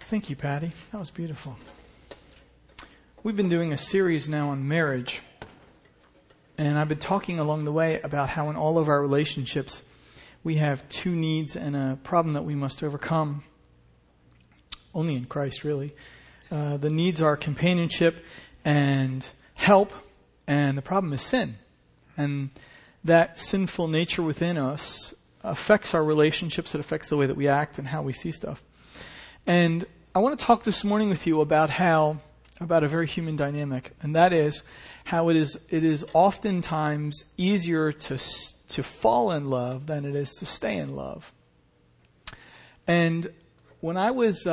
Thank you, Patty. That was beautiful. We've been doing a series now on marriage, and I've been talking along the way about how in all of our relationships we have two needs and a problem that we must overcome. Only in Christ, really. The needs are companionship and help, and the problem is sin. And that sinful nature within us affects our relationships. It affects the way that we act and how we see stuff. And I want to talk this morning with you about a very human dynamic, and that is how it is oftentimes easier to fall in love than it is to stay in love. And when I was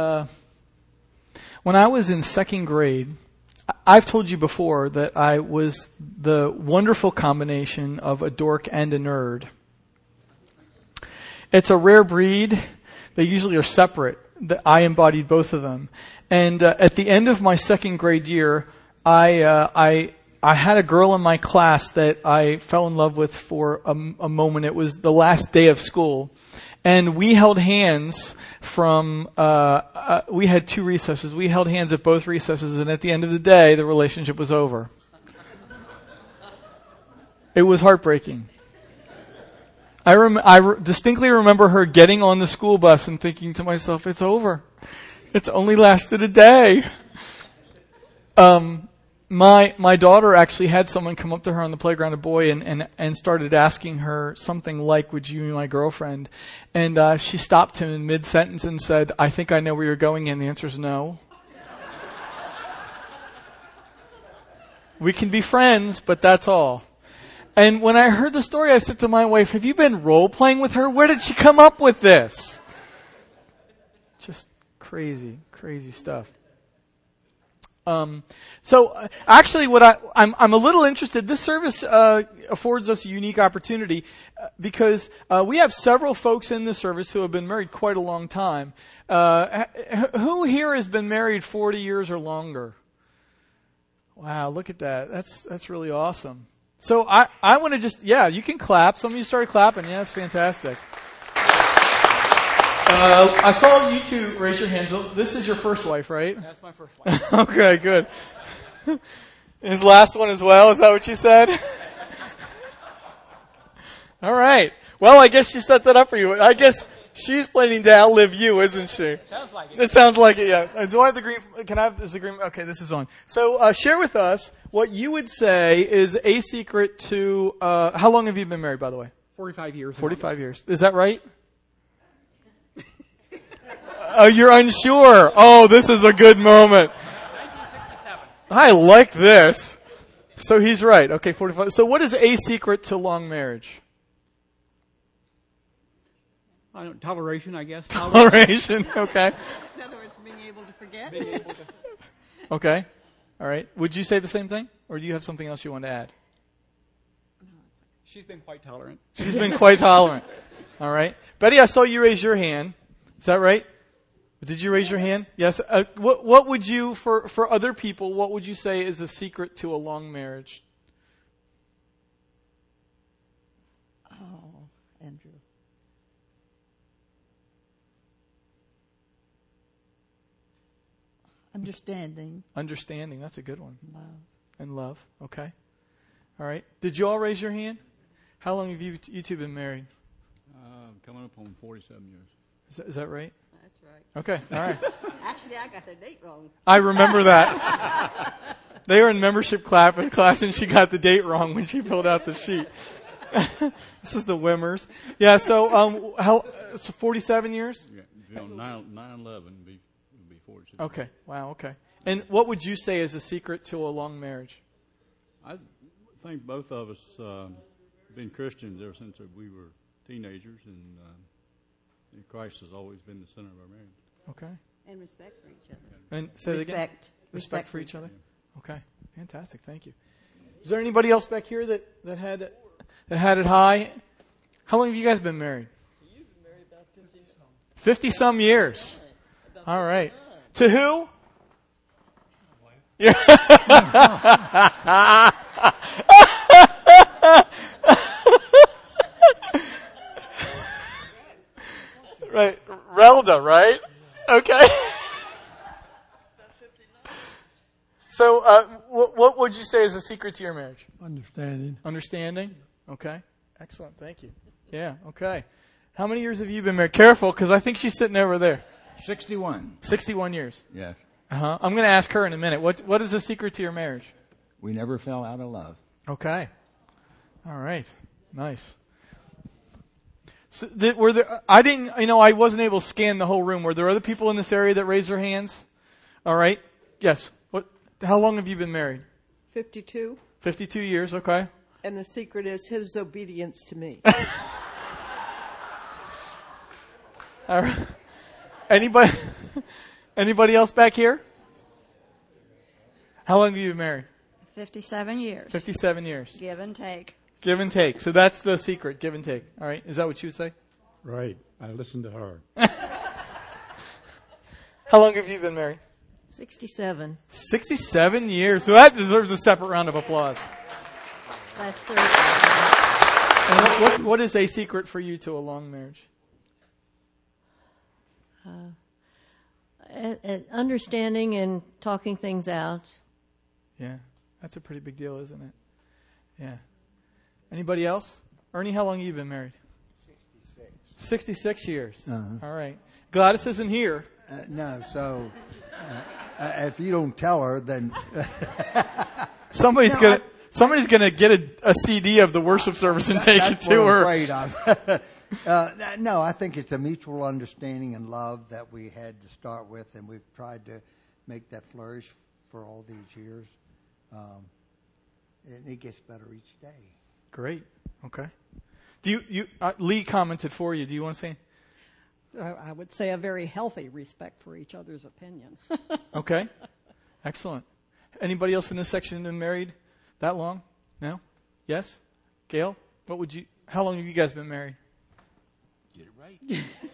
in second grade, I've told you before that I was the wonderful combination of a dork and a nerd. It's a rare breed. They usually are separate. I embodied both of them. And at the end of my second grade year, I had a girl in my class that I fell in love with for a moment. It was the last day of school. And we held hands we had two recesses. We held hands at both recesses, and at the end of the day, the relationship was over. It was heartbreaking. I distinctly remember her getting on the school bus and thinking to myself, it's over. It's only lasted a day. My daughter actually had someone come up to her on the playground, a boy, and started asking her something like, would you be my girlfriend? And she stopped him in mid-sentence and said, I think I know where you're going, and the answer is no. We can be friends, but that's all. And when I heard the story, I said to my wife, have you been role-playing with her? Where did she come up with this? Just crazy stuff. So actually I'm a little interested. This service affords us a unique opportunity because we have several folks in this service who have been married quite a long time. Who here has been married 40 years or longer? Wow, look at that. That's really awesome. So I want to you can clap. Some of you started clapping. Yeah, that's fantastic. I saw you two raise your hands. This is your first wife, right? That's my first wife. Okay, good. His last one as well. Is that what you said? All right. Well, I guess she set that up for you. I guess she's planning to outlive you, isn't she? Sounds like it. It sounds like it, yeah. Do I have the green? Can I have this agreement? Okay, this is on. So share with us what you would say is a secret to, how long have you been married, by the way? 45 years. 45 years. Is that right? Oh, you're unsure. Oh, this is a good moment. 1967. I like this. So he's right. Okay, 45. So what is a secret to long marriage? Toleration, I guess. Toleration, okay. In other words, being able to forget. Being able to. Okay. All right. Would you say the same thing? Or do you have something else you want to add? She's been quite tolerant. She's been quite tolerant. All right. Betty, I saw you raise your hand. Is that right? Did you raise your hand? Yes. What would you, for other people, what would you say is a secret to a long marriage? Oh, Andrew. Understanding. Understanding. That's a good one. Love. And love. Okay. All right. Did you all raise your hand? How long have you two been married? Coming up on 47 years. Is that right? That's right. Okay. All right. Actually, I got the date wrong. I remember that. They were in membership class and she got the date wrong when she filled out the sheet. This is the Wimmers. Yeah, so so 47 years? Yeah, 9/11 would be 47. Okay. Wow, okay. And what would you say is a secret to a long marriage? I think both of us have been Christians ever since we were teenagers, and Christ has always been the center of our marriage. Okay. And respect for each other. And say it again? Respect for each other? Yeah. Okay. Fantastic. Thank you. Is there anybody else back here that had it high? How long have you guys been married? You've been married about 50 some. 50 some years. All right. To who? Yeah. Right. Relda, right? Okay. What would you say is the secret to your marriage? Understanding. Understanding? Okay. Excellent. Thank you. Yeah, okay. How many years have you been married? Careful, because I think she's sitting over there. 61. 61 years. Yes. Uh-huh. I'm going to ask her in a minute. What is the secret to your marriage? We never fell out of love. Okay. All right. Nice. So I wasn't able to scan the whole room. Were there other people in this area that raised their hands? All right. Yes. How long have you been married? 52. 52 years. Okay. And the secret is his obedience to me. All right. Anybody else back here? How long have you been married? 57 years. 57 years. Give and take. Give and take. So that's the secret. Give and take. All right. Is that what you would say? Right. I listened to her. How long have you been married? 67. 67 years. So that deserves a separate round of applause. Last 30. And what is a secret for you to a long marriage? Understanding and talking things out. Yeah. That's a pretty big deal, isn't it? Yeah. Anybody else? Ernie, how long have you been married? 66 years. Uh-huh. All right. Gladys isn't here. No, so if you don't tell her, then Somebody's gonna get a CD of the worship service and take it that's to what her. I'm afraid of. No, I think it's a mutual understanding and love that we had to start with, and we've tried to make that flourish for all these years. And it gets better each day. Great. Okay. Do you Lee commented for you. Do you want to say? I would say a very healthy respect for each other's opinion. Okay. Excellent. Anybody else in this section been married that long? No? Yes? Gail? How long have you guys been married? Get it right.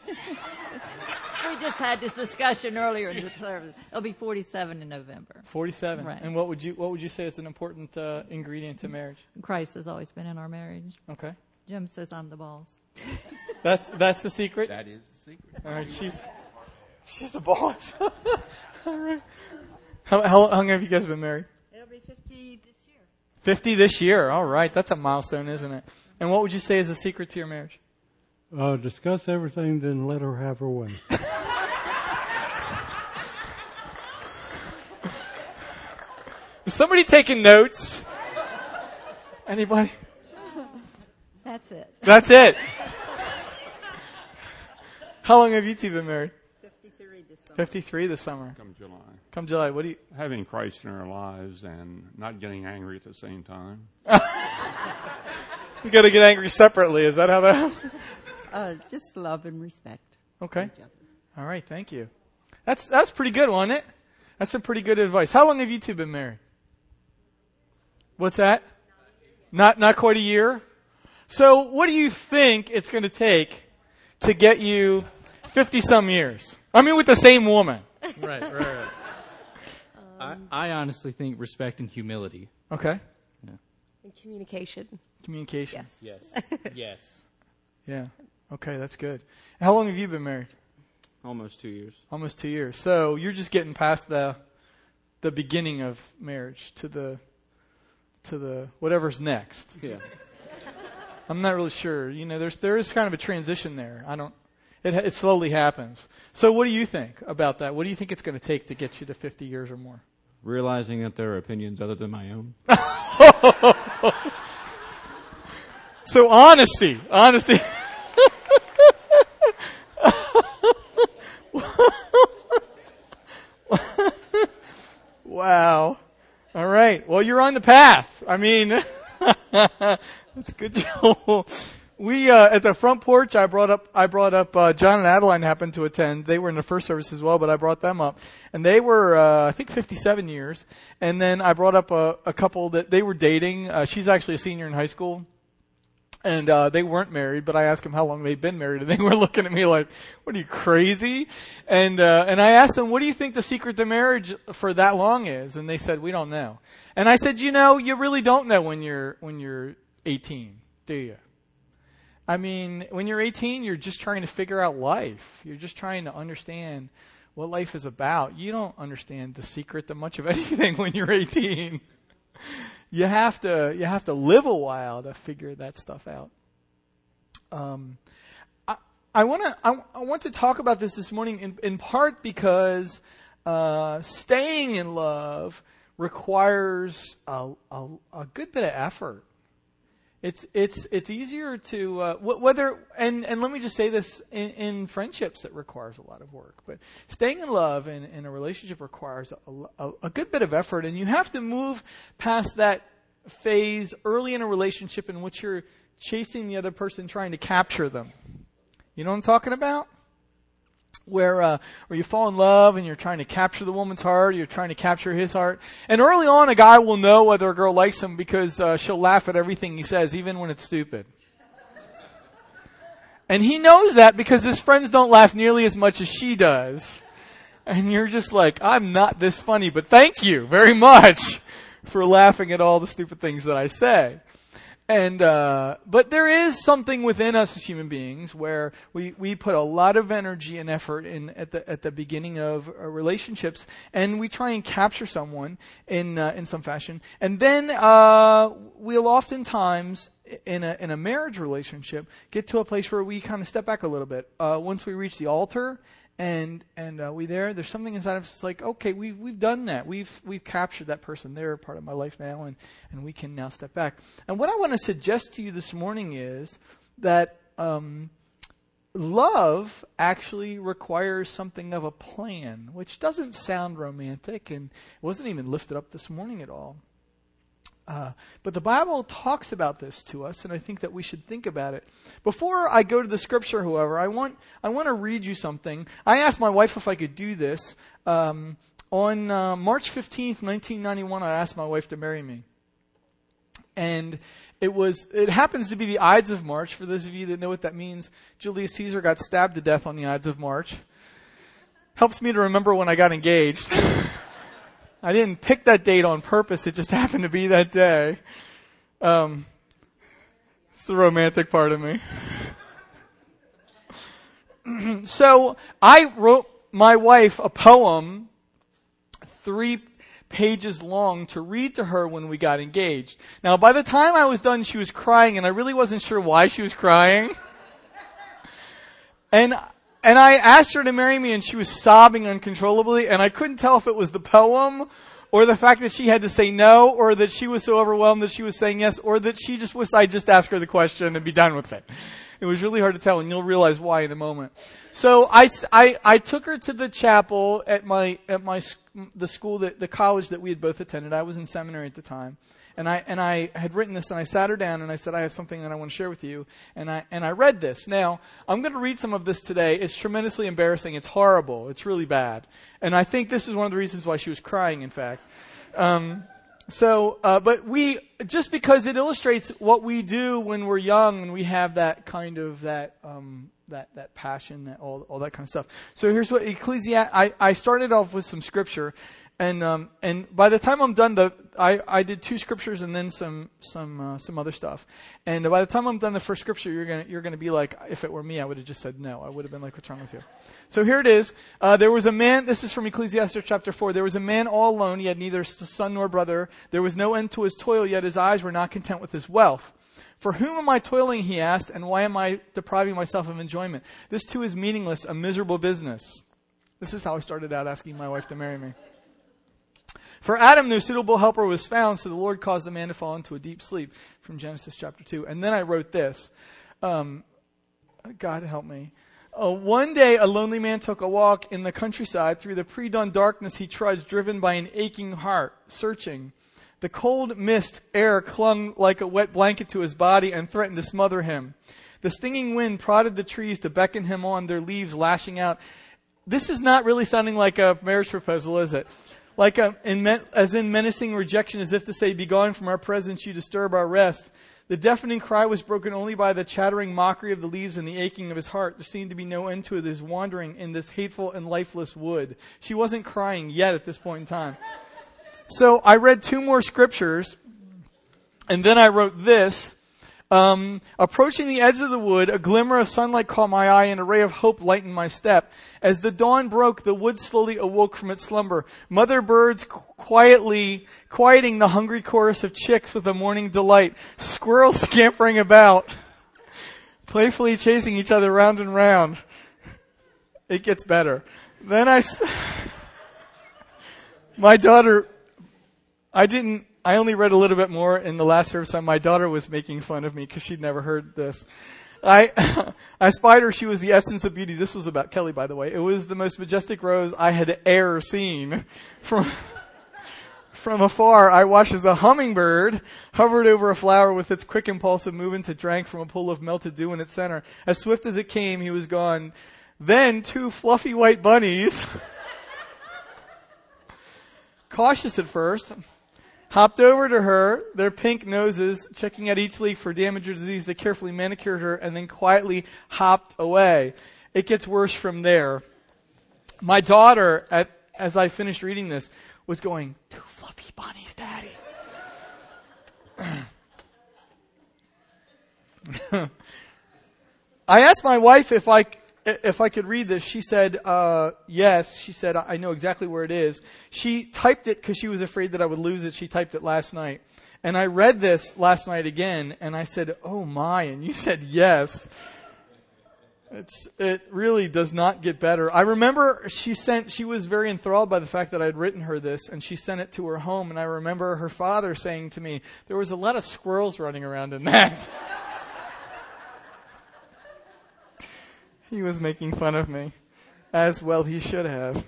We just had this discussion earlier in the service. It'll be 47 in November. 47. Right. And what would you say is an important ingredient to marriage? Christ has always been in our marriage. Okay. Jim says I'm the boss. That's the secret? That is the secret. All right, she's the boss. All right. How long have you guys been married? It'll be 50 this year. 50 this year. All right. That's a milestone, isn't it? And what would you say is the secret to your marriage? Discuss everything, then let her have her way. Is somebody taking notes? Anybody? That's it. That's it. How long have you two been married? 53 this summer. 53 this summer. Come July. What do you? Having Christ in our lives and not getting angry at the same time. You got to get angry separately. Is that how that? Just love and respect. Okay. Each other. All right. Thank you. That's pretty good, wasn't it? That's some pretty good advice. How long have you two been married? What's that? Not quite a year. So, what do you think it's going to take to get you 50-some years? I mean, with the same woman. Right. I honestly think respect and humility. Okay. And communication. Communication. Yes. Yes. Yeah. Okay, that's good. How long have you been married? Almost 2 years. Almost 2 years. So you're just getting past the beginning of marriage to the whatever's next. Yeah. I'm not really sure. You know, there is kind of a transition there. It slowly happens. So what do you think about that? What do you think it's going to take to get you to 50 years or more? Realizing that there are opinions other than my own. So honesty. Wow. All right. Well, you're on the path. I mean, that's good, Joel. We at the front porch, I brought up John and Adeline happened to attend. They were in the first service as well, but I brought them up, and they were I think 57 years. And then I brought up a couple that they were dating. She's actually a senior in high school. And they weren't married, but I asked them how long they'd been married, and they were looking at me like, "What are you, crazy?" And I asked them, "What do you think the secret to marriage for that long is?" And they said, "We don't know." And I said, "You know, you really don't know when you're 18, do you? I mean, when you're 18, you're just trying to figure out life. You're just trying to understand what life is about, you don't understand the secret to much of anything when you're 18. You have to live a while to figure that stuff out. I want to talk about this morning in part because staying in love requires a good bit of effort. It's easier to whether and let me just say this, in friendships it requires a lot of work, but staying in love in a relationship requires a good bit of effort, and you have to move past that phase early in a relationship in which you're chasing the other person, trying to capture them. You know what I'm talking about? Where you fall in love and you're trying to capture the woman's heart, you're trying to capture his heart. And early on, a guy will know whether a girl likes him because she'll laugh at everything he says, even when it's stupid. And he knows that because his friends don't laugh nearly as much as she does. And you're just like, I'm not this funny, but thank you very much for laughing at all the stupid things that I say. And but there is something within us as human beings where we put a lot of energy and effort in at the beginning of relationships, and we try and capture someone in some fashion, and then we'll oftentimes in a marriage relationship get to a place where we kind of step back a little bit once we reach the altar. And there's something inside of us that's like, okay, we've done that. We've captured that person. They're a part of my life now, and we can now step back. And what I want to suggest to you this morning is that love actually requires something of a plan, which doesn't sound romantic and wasn't even lifted up this morning at all. But the Bible talks about this to us, and I think that we should think about it. Before I go to the scripture, however, I want to read you something. I asked my wife if I could do this. On March 15th, 1991, I asked my wife to marry me. And it happens to be the Ides of March. For those of you that know what that means, Julius Caesar got stabbed to death on the Ides of March. Helps me to remember when I got engaged. I didn't pick that date on purpose. It just happened to be that day. It's the romantic part of me. So I wrote my wife a poem, 3 pages long, to read to her when we got engaged. Now, by the time I was done, she was crying, and I really wasn't sure why she was crying. And I asked her to marry me, and she was sobbing uncontrollably, and I couldn't tell if it was the poem or the fact that she had to say no, or that she was so overwhelmed that she was saying yes, or that she just wished I'd just ask her the question and be done with it. It was really hard to tell, and you'll realize why in a moment. So I took her to the chapel at the school, the college that we had both attended. I was in seminary at the time. And I had written this, and I sat her down, and I said, I have something that I want to share with you. And I read this. Now, I'm going to read some of this today. It's tremendously embarrassing. It's horrible. It's really bad. And I think this is one of the reasons why she was crying, in fact. But just because it illustrates what we do when we're young and we have that kind of, that passion, all that kind of stuff. So here's what I started off with some scripture. And by the time I'm done, I did 2 scriptures and then some other stuff. And by the time I'm done the first scripture, you're gonna be like, if it were me, I would have just said no. I would have been like, what's wrong with you? So here it is. There was a man. This is from Ecclesiastes chapter 4. There was a man all alone. He had neither son nor brother. There was no end to his toil, yet his eyes were not content with his wealth. For whom am I toiling, he asked, and why am I depriving myself of enjoyment? This too is meaningless, a miserable business. This is how I started out asking my wife to marry me. For Adam, no suitable helper was found, so the Lord caused the man to fall into a deep sleep, from Genesis chapter 2. And then I wrote this. God help me. One day, a lonely man took a walk in the countryside. Through the pre-dawn darkness, he trudged, driven by an aching heart, searching. The cold mist air clung like a wet blanket to his body and threatened to smother him. The stinging wind prodded the trees to beckon him on, their leaves lashing out. This is not really sounding like a marriage proposal, is it? As in menacing rejection, as if to say, "Begone from our presence, you disturb our rest." The deafening cry was broken only by the chattering mockery of the leaves and the aching of his heart. There seemed to be no end to his wandering in this hateful and lifeless wood. She wasn't crying yet at this point in time. So I read 2 more scriptures, and then I wrote this. Approaching the edge of the wood, a glimmer of sunlight caught my eye and a ray of hope lightened my step. As the dawn broke, the wood slowly awoke from its slumber. Mother birds quieting the hungry chorus of chicks with a morning delight. Squirrels scampering about, playfully chasing each other round and round. It gets better. Then my daughter, I only read a little bit more in the last service. My daughter was making fun of me because she'd never heard this. I spied her. She was the essence of beauty. This was about Kelly, by the way. It was the most majestic rose I had ever seen. From afar, I watched as a hummingbird hovered over a flower with its quick, impulsive movements. It drank from a pool of melted dew in its center. As swift as it came, he was gone. Then 2 fluffy white bunnies, cautious at first, hopped over to her, their pink noses checking at each leaf for damage or disease. They carefully manicured her and then quietly hopped away. It gets worse from there. My daughter, as I finished reading this, was going, 2 fluffy bunnies, Daddy. I asked my wife if I could read this. She said, yes. She said, I know exactly where it is. She typed it because she was afraid that I would lose it. She typed it last night. And I read this last night again, and I said, oh my, and you said yes. It really does not get better. I remember she was very enthralled by the fact that I'd written her this, and she sent it to her home, and I remember her father saying to me, there was a lot of squirrels running around in that. He was making fun of me, as well he should have.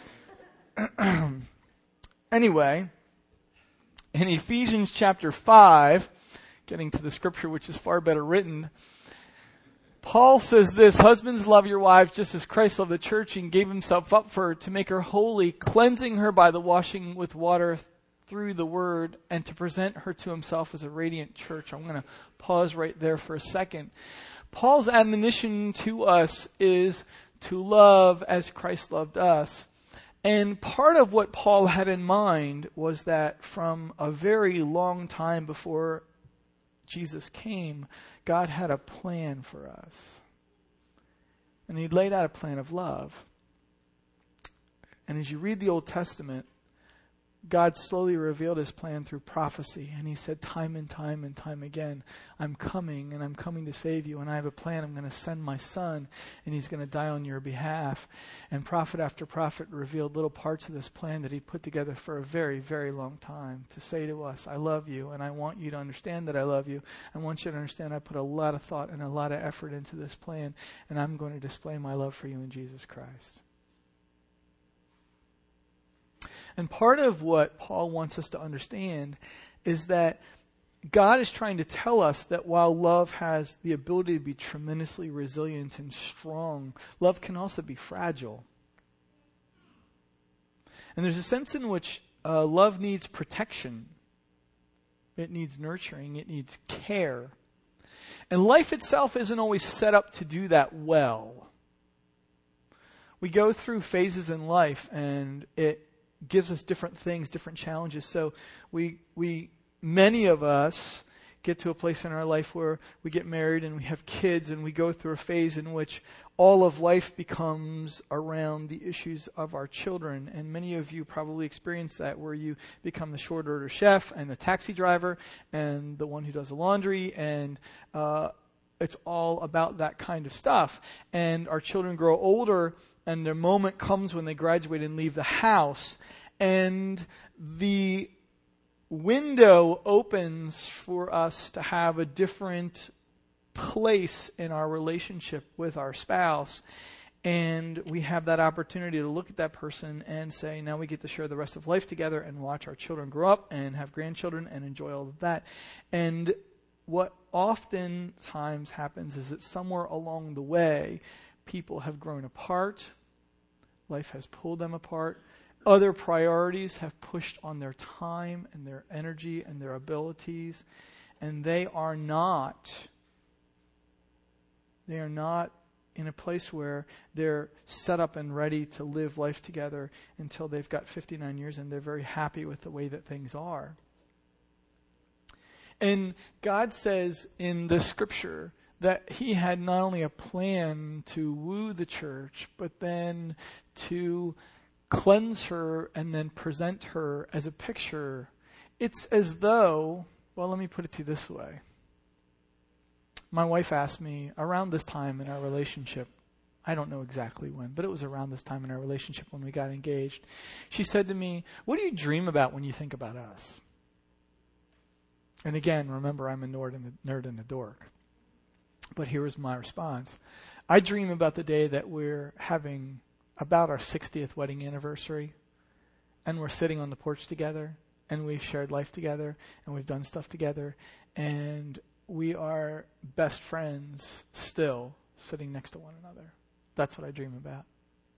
Anyway, in Ephesians chapter 5, getting to the scripture which is far better written, Paul says this, husbands, love your wives just as Christ loved the church and gave himself up for her to make her holy, cleansing her by the washing with water through the word, and to present her to himself as a radiant church. I'm going to pause right there for a second. Paul's admonition to us is to love as Christ loved us. And part of what Paul had in mind was that from a very long time before Jesus came, God had a plan for us. And he laid out a plan of love. And as you read the Old Testament, God slowly revealed his plan through prophecy. And he said time and time and time again, I'm coming and I'm coming to save you. And I have a plan. I'm going to send my son and he's going to die on your behalf. And prophet after prophet revealed little parts of this plan that he put together for a very, very long time to say to us, I love you and I want you to understand that I love you. I want you to understand I put a lot of thought and a lot of effort into this plan. And I'm going to display my love for you in Jesus Christ. And part of what Paul wants us to understand is that God is trying to tell us that while love has the ability to be tremendously resilient and strong, love can also be fragile. And there's a sense in which love needs protection. It needs nurturing. It needs care. And life itself isn't always set up to do that well. We go through phases in life and it gives us different things, different challenges. So many of us get to a place in our life where we get married and we have kids and we go through a phase in which all of life becomes around the issues of our children. And many of you probably experience that, where you become the short order chef and the taxi driver and the one who does the laundry, and it's all about that kind of stuff. And our children grow older, and their moment comes when they graduate and leave the house. And the window opens for us to have a different place in our relationship with our spouse. And we have that opportunity to look at that person and say, now we get to share the rest of life together and watch our children grow up and have grandchildren and enjoy all of that. And what oftentimes happens is that somewhere along the way, people have grown apart. Life has pulled them apart. Other priorities have pushed on their time and their energy and their abilities. And they are not in a place where they're set up and ready to live life together until they've got 59 years and they're very happy with the way that things are. And God says in the scripture that he had not only a plan to woo the church, but then to cleanse her and then present her as a picture. It's as though, well, let me put it to you this way. My wife asked me around this time in our relationship, I don't know exactly when, but it was around this time in our relationship when we got engaged. She said to me, "What do you dream about when you think about us?" And again, remember, I'm a nerd and a dork. But here was my response. I dream about the day that we're having about our 60th wedding anniversary, and we're sitting on the porch together, and we've shared life together, and we've done stuff together, and we are best friends still sitting next to one another. That's what I dream about.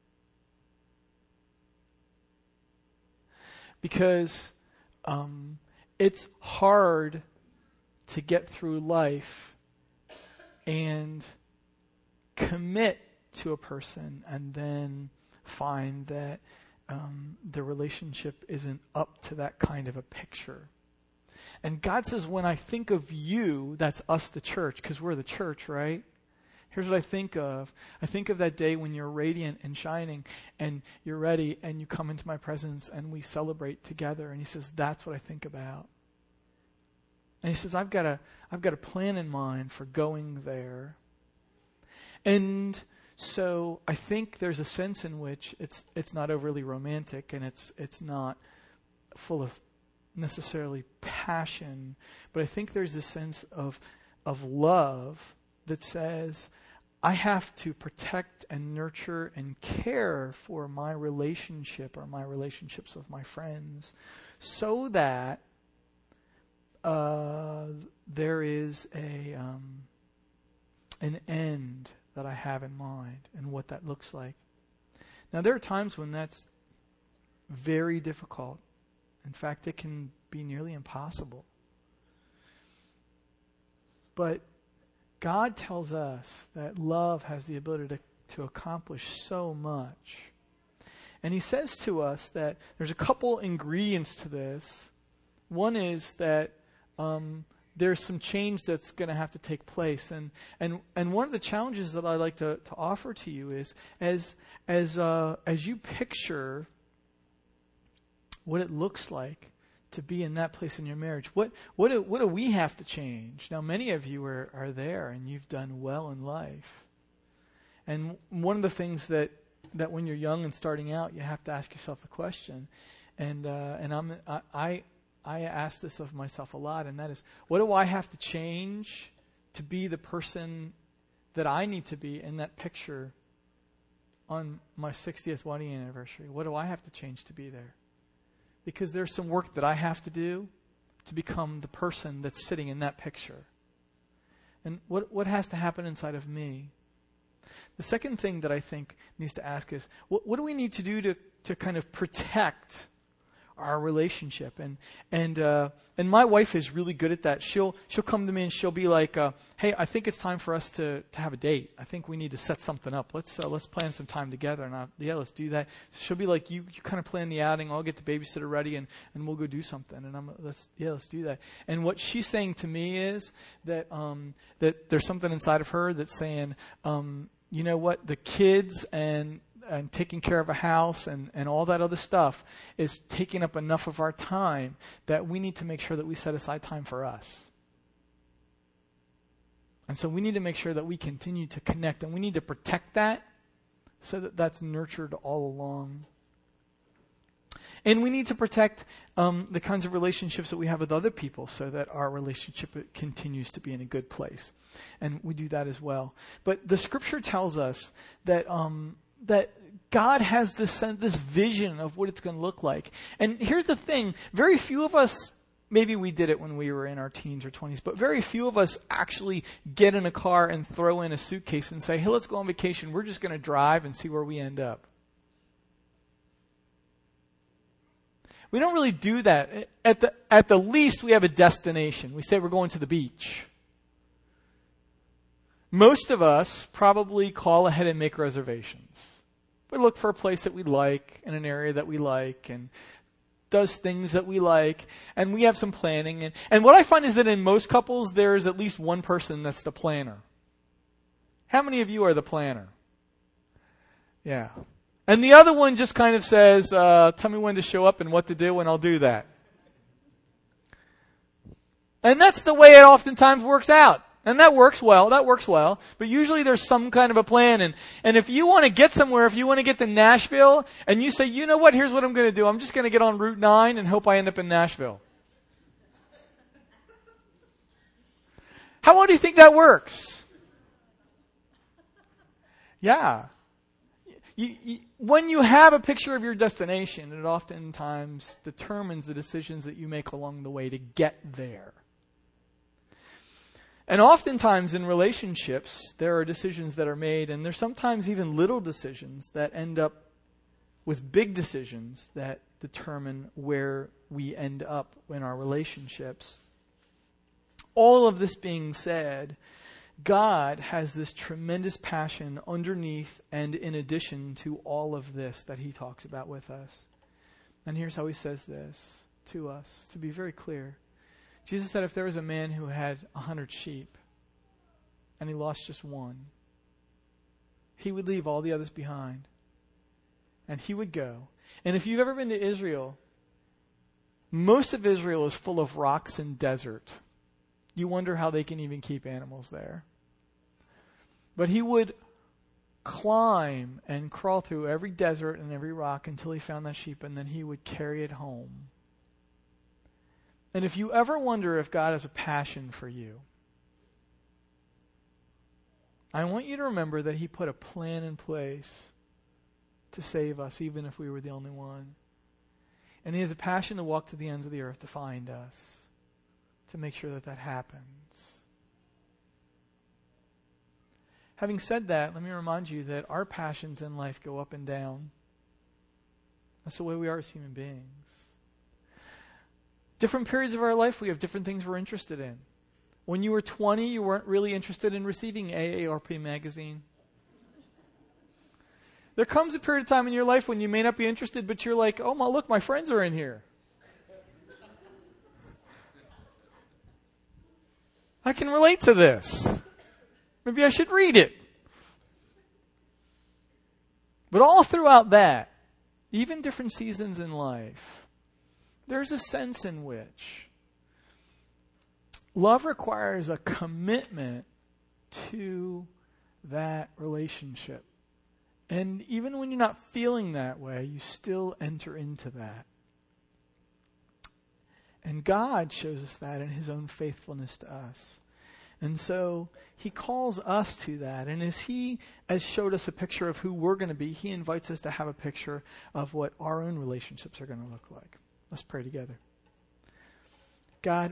Because it's hard to get through life and commit to a person and then find that the relationship isn't up to that kind of a picture. And God says, when I think of you, that's us, the church, because we're the church, right? Here's what I think of. I think of that day when you're radiant and shining and you're ready and you come into my presence and we celebrate together. And he says, that's what I think about. And he says, I've got a plan in mind for going there. And so I think there's a sense in which it's not overly romantic and it's not full of necessarily passion, but I think there's a sense of love that says, I have to protect and nurture and care for my relationship or my relationships with my friends so that there is an end that I have in mind and what that looks like. Now, there are times when that's very difficult. In fact, it can be nearly impossible. But God tells us that love has the ability to accomplish so much. And he says to us that there's a couple ingredients to this. One is that there's some change that's going to have to take place. And one of the challenges that I like to offer to you is as you picture what it looks like to be in that place in your marriage, what do we have to change? Now, many of you are there and you've done well in life. And one of the things that when you're young and starting out, you have to ask yourself the question, and I ask this of myself a lot, and that is, what do I have to change to be the person that I need to be in that picture on my 60th wedding anniversary? What do I have to change to be there? Because there's some work that I have to do to become the person that's sitting in that picture. And what has to happen inside of me? The second thing that I think needs to ask is, what do we need to do to kind of protect our relationship? And my wife is really good at that. She'll come to me and she'll be like, "Hey, I think it's time for us to have a date. I think we need to set something up. Let's plan some time together." And let's do that. So she'll be like, "You kind of plan the outing. I'll get the babysitter ready and we'll go do something." And let's do that. And what she's saying to me is that there's something inside of her that's saying, you know what, the kids and taking care of a house and all that other stuff is taking up enough of our time that we need to make sure that we set aside time for us. And so we need to make sure that we continue to connect, and we need to protect that so that that's nurtured all along. And we need to protect the kinds of relationships that we have with other people so that our relationship continues to be in a good place. And we do that as well. But the scripture tells us that that God has this vision of what it's going to look like. And here's the thing. Very few of us, maybe we did it when we were in our teens or 20s, but very few of us actually get in a car and throw in a suitcase and say, "Hey, let's go on vacation. We're just going to drive and see where we end up." We don't really do that. At the least, we have a destination. We say we're going to the beach. Most of us probably call ahead and make reservations. We look for a place that we like in an area that we like, and does things that we like, and we have some planning. And what I find is that in most couples, there's at least one person that's the planner. How many of you are the planner? Yeah. And the other one just kind of says, tell me when to show up and what to do, and I'll do that. And that's the way it oftentimes works out. And that works well. But usually there's some kind of a plan. And if you want to get somewhere, if you want to get to Nashville, and you say, you know what, here's what I'm going to do. I'm just going to get on Route 9 and hope I end up in Nashville. How well do you think that works? Yeah. When you have a picture of your destination, it oftentimes determines the decisions that you make along the way to get there. And oftentimes in relationships, there are decisions that are made, and there's sometimes even little decisions that end up with big decisions that determine where we end up in our relationships. All of this being said, God has this tremendous passion underneath and in addition to all of this that he talks about with us. And here's how he says this to us, to be very clear. Jesus said if there was a man who had 100 sheep and he lost just one, he would leave all the others behind and he would go. And if you've ever been to Israel, most of Israel is full of rocks and desert. You wonder how they can even keep animals there. But he would climb and crawl through every desert and every rock until he found that sheep, and then he would carry it home. And if you ever wonder if God has a passion for you, I want you to remember that he put a plan in place to save us, even if we were the only one. And he has a passion to walk to the ends of the earth to find us, to make sure that that happens. Having said that, let me remind you that our passions in life go up and down. That's the way we are as human beings. Different periods of our life, we have different things we're interested in. When you were 20, you weren't really interested in receiving AARP magazine. There comes a period of time in your life when you may not be interested, but you're like, oh, look, my friends are in here. I can relate to this. Maybe I should read it. But all throughout that, even different seasons in life, there's a sense in which love requires a commitment to that relationship. And even when you're not feeling that way, you still enter into that. And God shows us that in his own faithfulness to us. And so he calls us to that. And as he has showed us a picture of who we're going to be, he invites us to have a picture of what our own relationships are going to look like. Let's pray together. God,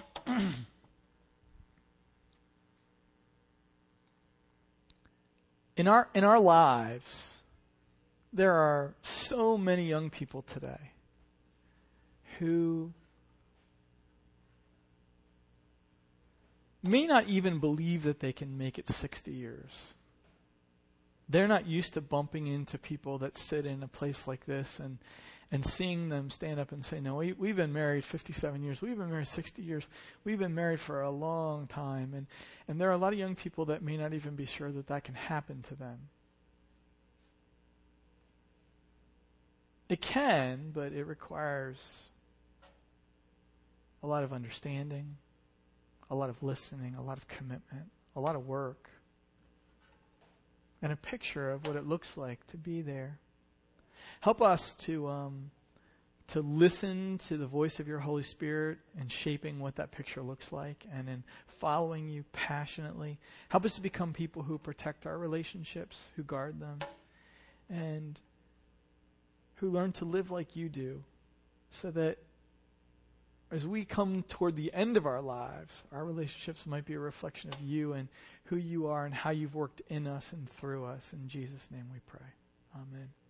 in our lives, there are so many young people today who may not even believe that they can make it 60 years. They're not used to bumping into people that sit in a place like this and seeing them stand up and say, no, we've been married 57 years. We've been married 60 years. We've been married for a long time. And there are a lot of young people that may not even be sure that that can happen to them. It can, but it requires a lot of understanding, a lot of listening, a lot of commitment, a lot of work, and a picture of what it looks like to be there. Help us to listen to the voice of your Holy Spirit in shaping what that picture looks like and in following you passionately. Help us to become people who protect our relationships, who guard them, and who learn to live like you do, so that as we come toward the end of our lives, our relationships might be a reflection of you and who you are and how you've worked in us and through us. In Jesus' name we pray. Amen.